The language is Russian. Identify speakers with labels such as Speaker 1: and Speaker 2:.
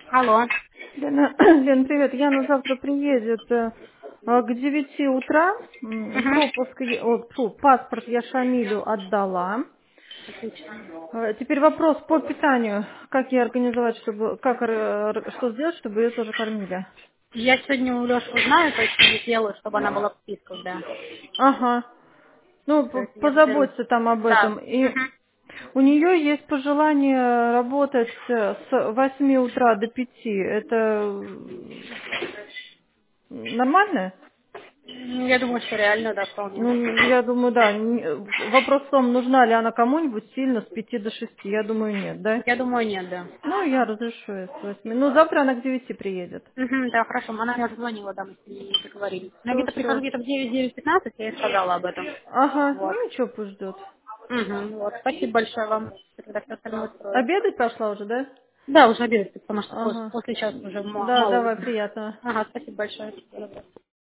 Speaker 1: Алло.
Speaker 2: Лена, Лен, привет. Яна завтра приедет к 9 утра.
Speaker 1: Угу.
Speaker 2: Пропуск, паспорт я Шамилю отдала.
Speaker 1: Отлично.
Speaker 2: Теперь вопрос по питанию. Как ей организовать, чтобы, что сделать, чтобы ее тоже кормили?
Speaker 1: Я сегодня у Леши узнаю, то есть сделаю, чтобы она была в списках, да.
Speaker 2: Ага. Ну,
Speaker 1: То есть я разберусь.
Speaker 2: позаботься там об
Speaker 1: Да.
Speaker 2: этом. И
Speaker 1: Угу.
Speaker 2: у нее есть пожелание работать с 8 утра до 5. Это нормально?
Speaker 1: Я думаю, что реально, да, вполне.
Speaker 2: Ну, я думаю, да. Вопрос в том, нужна ли она кому-нибудь сильно с 5 до 6. Я думаю, нет, да?
Speaker 1: Я думаю, нет, да.
Speaker 2: Ну, я разрешу ей с 8. Ну, завтра она к 9 приедет.
Speaker 1: Угу, да, хорошо. Она мне уже звонила, да, мы с ней договорились. Но я
Speaker 2: Все,
Speaker 1: где-то прихожу
Speaker 2: все.
Speaker 1: где-то в 9-9:15, я ей сказала об этом.
Speaker 2: Ага,
Speaker 1: Вот.
Speaker 2: ну ничего, пусть ждет.
Speaker 1: Угу, вот. Спасибо большое вам. Тогда все остальное устрою.
Speaker 2: Обедать пошла уже, да?
Speaker 1: Да, уже обедать, потому что
Speaker 2: Ага.
Speaker 1: после часа уже
Speaker 2: Да,
Speaker 1: мало.
Speaker 2: давай, приятного.
Speaker 1: Ага, спасибо большое. Всего доброго.